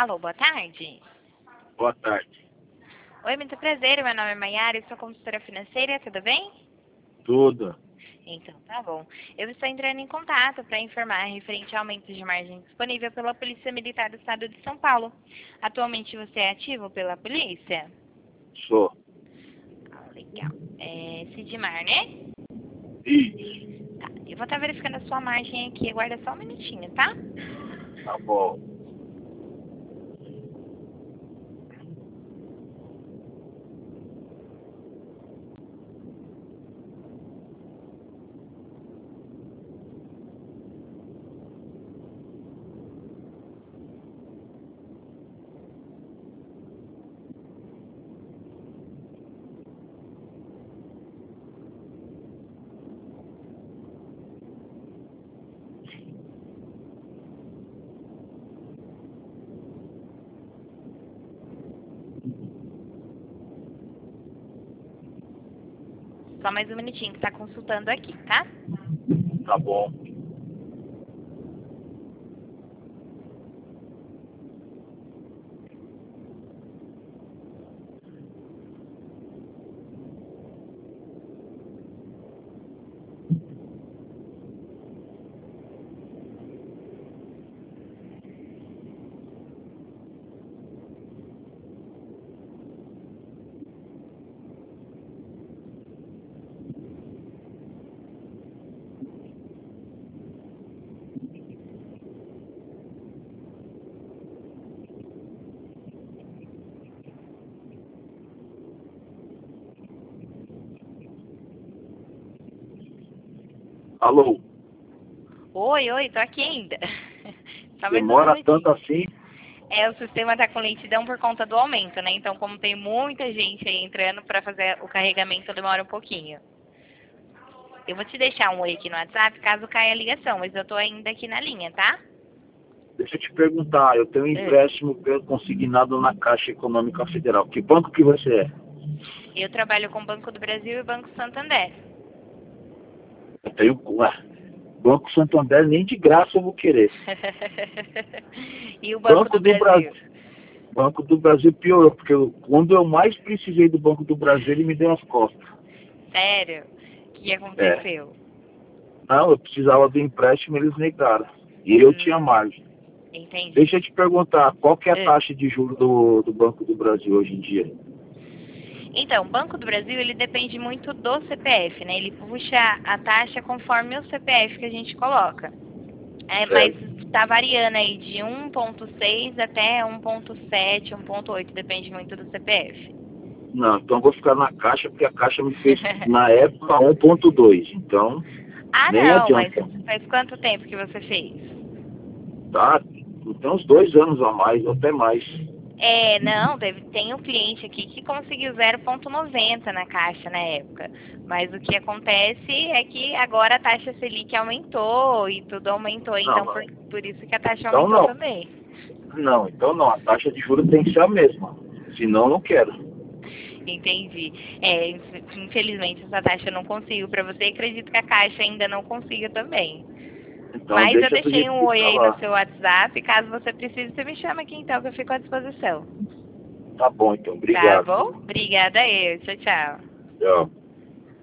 Alô, boa tarde. Boa tarde. Oi, muito prazer. Meu nome é Maiara e sou consultora financeira, tudo bem? Tudo. Então, tá bom. Eu estou entrando em contato para informar referente ao aumento de margem disponível pela Polícia Militar do Estado de São Paulo. Atualmente você é ativo pela polícia? Sou. Ah, legal. É Sidmar, né? Isso. Tá. Eu vou estar verificando a sua margem aqui. Aguarda só um minutinho, tá? Tá bom. Só mais um minutinho que tá consultando aqui, tá? Tá bom. Alô? Oi, tô aqui ainda. Só mais um Demora minutinho. tanto assim? O sistema tá com lentidão por conta do aumento, né? Então, como tem muita gente aí entrando para fazer o carregamento, demora um pouquinho. Eu vou te deixar um oi aqui no WhatsApp caso caia a ligação, mas eu tô ainda aqui na linha, tá? Deixa eu te perguntar, eu tenho um empréstimo consignado na Caixa Econômica Federal. Que banco que você é? Eu trabalho com o Banco do Brasil e Banco Santander. Eu tenho... Banco Santander nem de graça eu vou querer. E o Banco do Brasil? Banco do Brasil piorou, porque quando eu mais precisei do Banco do Brasil, ele me deu as costas. Sério? O que aconteceu? Não, eu precisava do empréstimo, eles negaram. E eu tinha margem. Entendi. Deixa eu te perguntar, qual que é a taxa de juros do Banco do Brasil hoje em dia? Então, o Banco do Brasil, ele depende muito do CPF, né? Ele puxa a taxa conforme o CPF que a gente coloca. Mas tá variando aí de 1,6 até 1,7, 1,8, depende muito do CPF. Não, então eu vou ficar na Caixa, porque a Caixa me fez, na época, 1,2. Então, nem Não, adianta. mas faz quanto tempo que você fez? Tá? Então, uns 2 anos a mais, ou até mais. Não, tem um cliente aqui que conseguiu 0,90 na Caixa na época. Mas o que acontece é que agora a taxa Selic aumentou e tudo aumentou, então por isso que a taxa Então, aumentou não. também. Não, então não. A taxa de juros tem que ser a mesma. Senão, eu não quero. Entendi. Infelizmente essa taxa eu não consigo para você, acredito que a Caixa ainda não consiga também. Então, Mas eu deixa do deixei jeito um que oi tá aí no lá. seu WhatsApp, caso você precise, você me chama aqui então, que eu fico à disposição. Tá bom, então. Tá Obrigado. bom? Obrigada eu. Tchau, tchau. Tchau.